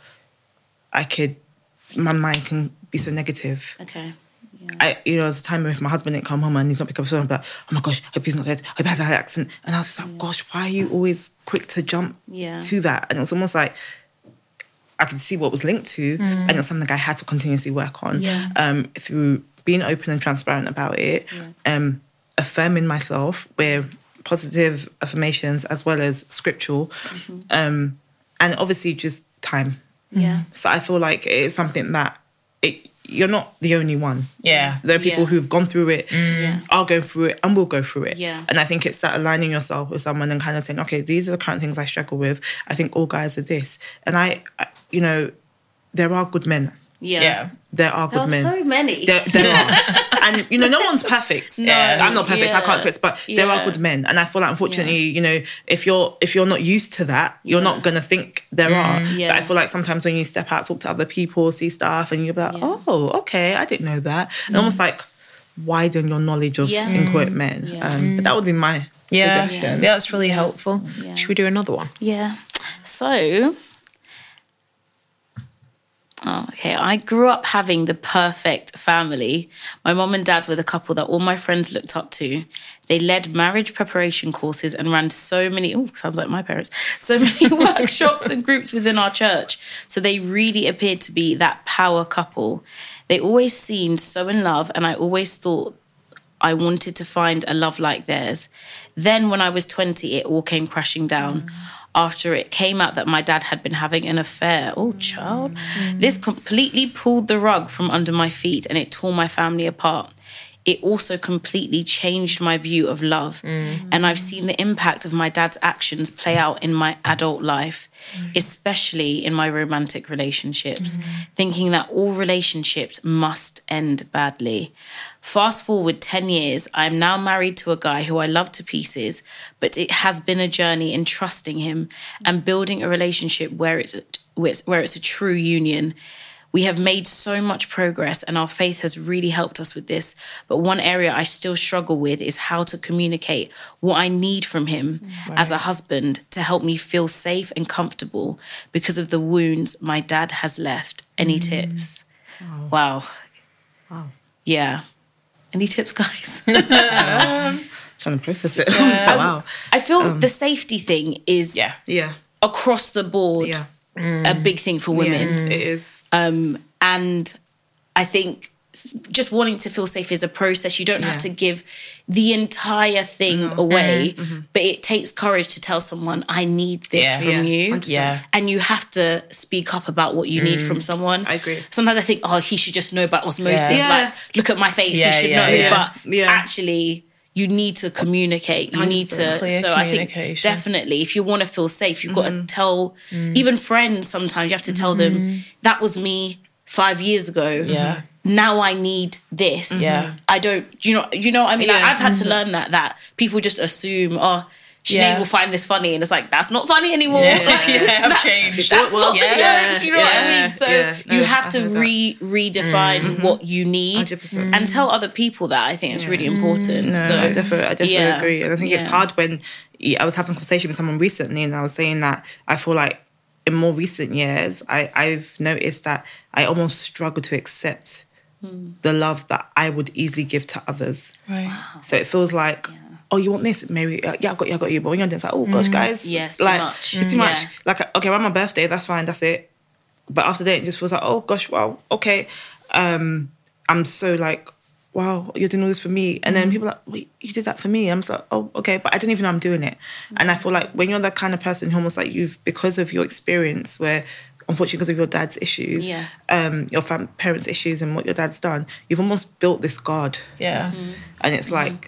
my mind can be so negative. Okay. You know, there's a time if my husband didn't come home and he's not pick up the phone, I'm like, oh my gosh, hope he's not dead, hope he has an accident. And I was just like, gosh, why are you always quick to jump to that? And it was almost like I could see what was linked to, and it was something I had to continuously work on through being open and transparent about it, affirming myself with positive affirmations as well as scriptural, and obviously just time. So I feel like it's something that you're not the only one. Yeah. There are people who've gone through it, are going through it, and will go through it. And I think it's that aligning yourself with someone and kind of saying, okay, these are the kind of things I struggle with. I think all guys are this. And I you know, there are good men. There are good men. There are so many. There are. And, you know, no one's perfect. I'm not perfect, so I can't expect, but there are good men. And I feel like, unfortunately, you know, if you're not used to that, you're not going to think there are. But I feel like sometimes when you step out, talk to other people, see stuff, and you're like, oh, okay, I didn't know that. And almost like widen your knowledge of, in quote, men. But that would be my suggestion. Yeah, that's really helpful. Should we do another one? Yeah. So... Oh, okay. I grew up having the perfect family. My mom and dad were the couple that all my friends looked up to. They led marriage preparation courses and ran so many, sounds like my parents, so many workshops and groups within our church. So they really appeared to be that power couple. They always seemed so in love, and I always thought I wanted to find a love like theirs. Then when I was 20, it all came crashing down. After it came out that my dad had been having an affair. Oh, child. This completely pulled the rug from under my feet, and it tore my family apart. It also completely changed my view of love. And I've seen the impact of my dad's actions play out in my adult life, especially in my romantic relationships, thinking that all relationships must end badly. Fast forward 10 years, I am now married to a guy who I love to pieces, but it has been a journey in trusting him and building a relationship where it's a true union. We have made so much progress, and our faith has really helped us with this. But one area I still struggle with is how to communicate what I need from him as a husband to help me feel safe and comfortable because of the wounds my dad has left. Any tips? Wow. Yeah. Any tips, guys? Trying to process it. Wow. I feel the safety thing is across the board a big thing for women. It is. And I think just wanting to feel safe is a process. You don't have to give the entire thing away, but it takes courage to tell someone, I need this from you. 100%. And you have to speak up about what you need from someone. I agree. Sometimes I think, he should just know about osmosis. Like, look at my face, he should know. But actually, you need to communicate. You need to. Clear so I think definitely, if you want to feel safe, you've got to tell even friends. Sometimes you have to tell them that was me 5 years ago. Now I need this. I don't. You know what I mean? Like, I've had to learn that people just assume, Sinead will find this funny, and it's like, that's not funny anymore. I've changed. That's not the joke. You know what I mean? So you have to redefine what you need 100%. and tell other people that. I think it's really important. No, so, I definitely agree. And I think it's hard when I was having a conversation with someone recently, and I was saying that I feel like in more recent years, I've noticed that I almost struggle to accept the love that I would easily give to others. Right. So it feels like, oh, you want this? Maybe, yeah, I got you. But when you're doing, it's like, oh gosh, guys. Yeah, it's too like, much. It's too much. Yeah. Like, okay, around my birthday, that's fine, that's it. But after that, it just feels like, oh gosh, wow, okay. I'm so like, wow, you're doing all this for me. And then people are like, wait, you did that for me? I'm just like, oh, okay. But I don't even know I'm doing it. And I feel like when you're that kind of person who almost like because of your experience where, unfortunately, because of your dad's issues, your parents' issues and what your dad's done, you've almost built this guard. Yeah. And it's like,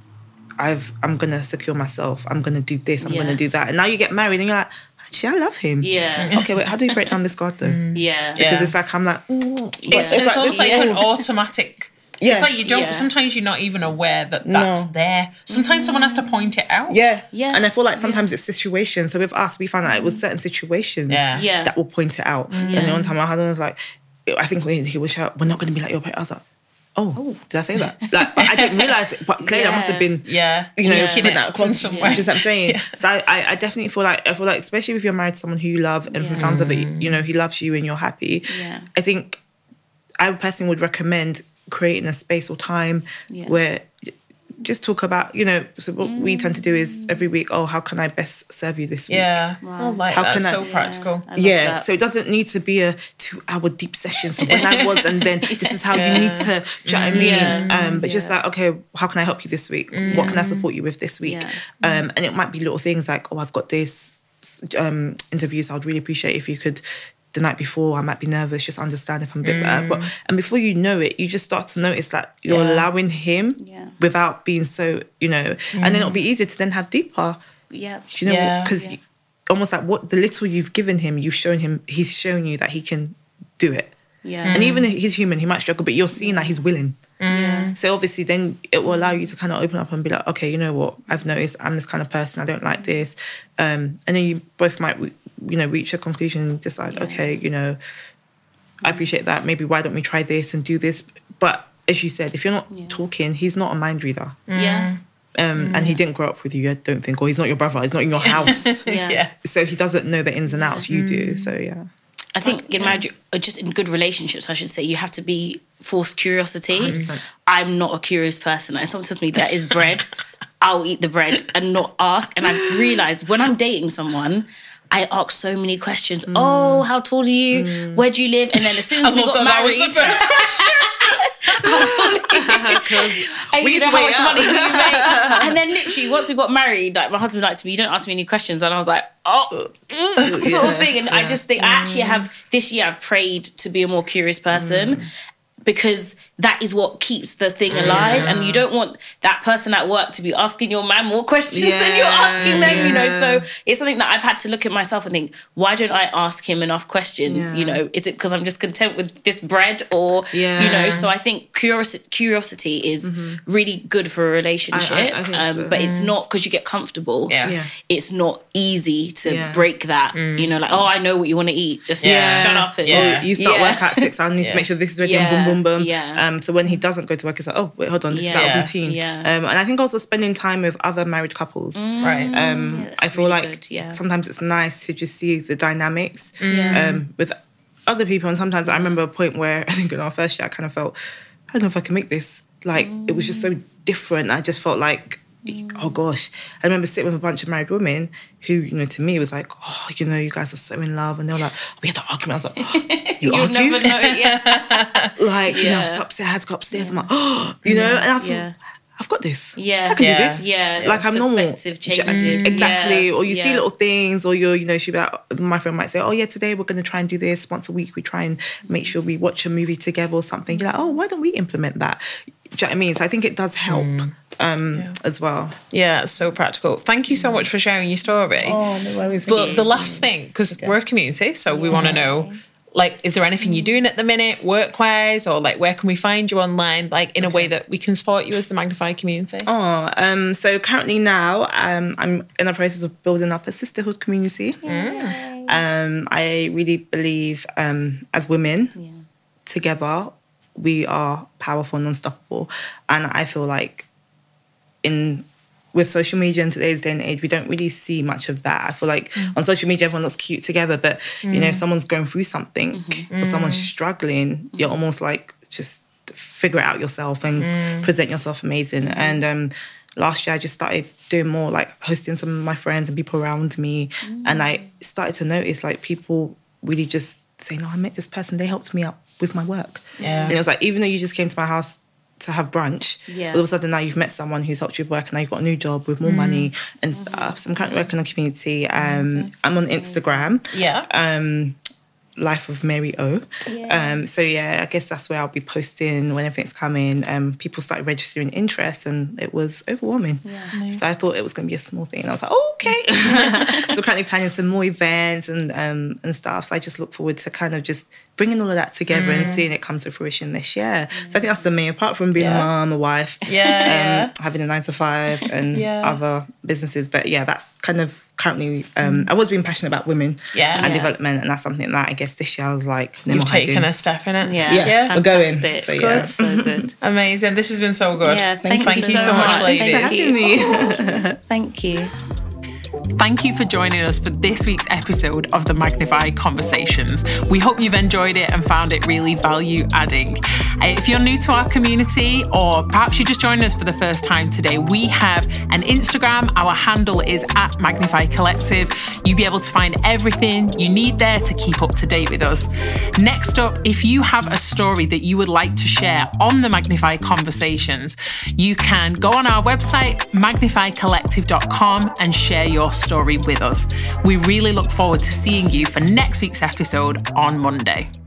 I'm going to secure myself. I'm going to do this. I'm going to do that. And now you get married and you're like, actually, I love him. Yeah. Okay, wait, how do we break down this guard though? Yeah. Because it's like, I'm like, It's almost like an automatic. Yeah. It's like you don't. Yeah. Sometimes you're not even aware that that's there. Sometimes someone has to point it out. Yeah. Yeah. And I feel like sometimes it's situations. So with us, we found out it was certain situations Yeah. that will point it out. And the one time my husband was like, I think when he was shout, we're not going to be like your parents. I was like, oh, did I say that? Like, I didn't realise it. But clearly I must have been, putting that across. Do you know what I'm saying? Yeah. So I definitely feel like, especially if you're married to someone who you love and from the sounds of it, he loves you and you're happy. Yeah. I think I personally would recommend creating a space or time where just talk about, so what we tend to do is every week, how can I best serve you this week? Yeah. Wow. I like how that. Can so practical. Yeah. So it doesn't need to be a 2-hour deep session. So when I was, and then this is how you need to, do you know what I mean? But just like, okay, how can I help you this week? What can I support you with this week? Yeah. And it might be little things like, I've got this interviews. I'd really appreciate if you could, the night before, I might be nervous, just understand if I'm a bit sad. And before you know it, you just start to notice that you're allowing him without being so, and then it'll be easier to then have deeper. Yeah. Do you know, because almost like what the little you've given him, he's shown you that he can do it. Yeah. And even if he's human, he might struggle, but you're seeing that he's willing. Yeah. So obviously then it will allow you to kind of open up and be like, okay, you know what, I've noticed I'm this kind of person, I don't like this. And then you both might, reach a conclusion and decide, okay, I appreciate that. Maybe why don't we try this and do this? But as you said, if you're not talking, he's not a mind reader. Yeah. And he didn't grow up with you, I don't think, or he's not your brother, he's not in your house. Yeah. So he doesn't know the ins and outs, you do. So yeah. I think in marriage, or just in good relationships, I should say, you have to be forced curiosity. 100%. I'm not a curious person. Like, someone tells me that is bread, I'll eat the bread and not ask. And I've realised when I'm dating someone, I ask so many questions. Oh, how tall are you? Where do you live? And then as soon as we got married... That was the first question. How tall are you? And how much money do you make? And then literally, once we got married, like my husband was like to me, you don't ask me any questions. And I was like, sort of thing. And I just think, I actually have, this year I've prayed to be a more curious person. Because that is what keeps the thing alive. And you don't want that person at work to be asking your man more questions than you're asking them, So it's something that I've had to look at myself and think, why don't I ask him enough questions? Is it because I'm just content with this bread or, so I think curiosity is really good for a relationship. I think so. But it's not because you get comfortable. Yeah. It's not easy to break that, like, I know what you want to eat. Just shut up. And, Or you start work at 6, I need to make sure this is ready and boom, boom, boom. Yeah. So when he doesn't go to work, it's like, oh, wait, hold on, this is out of routine. Yeah. And I think also spending time with other married couples. Right. I feel really like good, sometimes it's nice to just see the dynamics with other people. And sometimes I remember a point where I think in our first year, I kind of felt, I don't know if I can make this. Like, it was just so different. I just felt like, oh gosh. I remember sitting with a bunch of married women who, to me was like, oh, you guys are so in love. And they were like, we had an argument. I was like, you argue? You'll never know it, Like, I was upstairs, I had to go upstairs. I'm like, and I thought, I've got this. Yeah. I can do this. Yeah. Like, I'm normal. Perspective changes. Exactly. Yeah. Or you see little things, or she'll be like, my friend might say, oh yeah, today we're going to try and do this once a week. We try and make sure we watch a movie together or something. You're like, oh, why don't we implement that? Do you know what I mean? So I think it does help as well. Yeah, it's so practical. Thank you so much for sharing your story. Oh, no worries. But the last thing, because we're a community, so we want to know, like, is there anything you're doing at the minute, work-wise, or like, where can we find you online, like, in a way that we can support you as the Magnify community? So currently now, I'm in the process of building up a sisterhood community. I really believe as women, together, we are powerful and unstoppable. And I feel like with social media in today's day and age, we don't really see much of that. I feel like on social media, everyone looks cute together, but you know, if someone's going through something or someone's struggling, you're almost like, just figure it out yourself and present yourself amazing. And last year I just started doing more like hosting some of my friends and people around me. And I started to notice like people really just saying, I met this person, they helped me out with my work. And it was like, even though you just came to my house to have brunch, all of a sudden now you've met someone who's helped you with work and now you've got a new job with more money and stuff. So I'm currently working on a community. I'm on Instagram. Life of Mary O. So I guess that's where I'll be posting when everything's coming. People started registering interest and it was overwhelming. So I thought it was going to be a small thing. And I was like, okay. So currently planning some more events and stuff. So I just look forward to kind of just bringing all of that together and seeing it come to fruition this year. So I think that's the main, apart from being a mom, a wife, having a 9-to-5 and other businesses. But that's kind of currently, I've always been passionate about women and development, and that's something that I guess this year I was like, you've taken a step in it. We're going. So good. So good. Amazing. This has been so good. Thank you so much, ladies. Thanks for having me. Thank you. Thank you for joining us for this week's episode of the Magnify Conversations. We hope you've enjoyed it and found it really value adding. If you're new to our community, or perhaps you just joined us for the first time today, we have an Instagram. Our handle is @Magnify Collective. You'll be able to find everything you need there to keep up to date with us. Next up, if you have a story that you would like to share on the Magnify Conversations, you can go on our website, magnifycollective.com, and share your story with us. We really look forward to seeing you for next week's episode on Monday.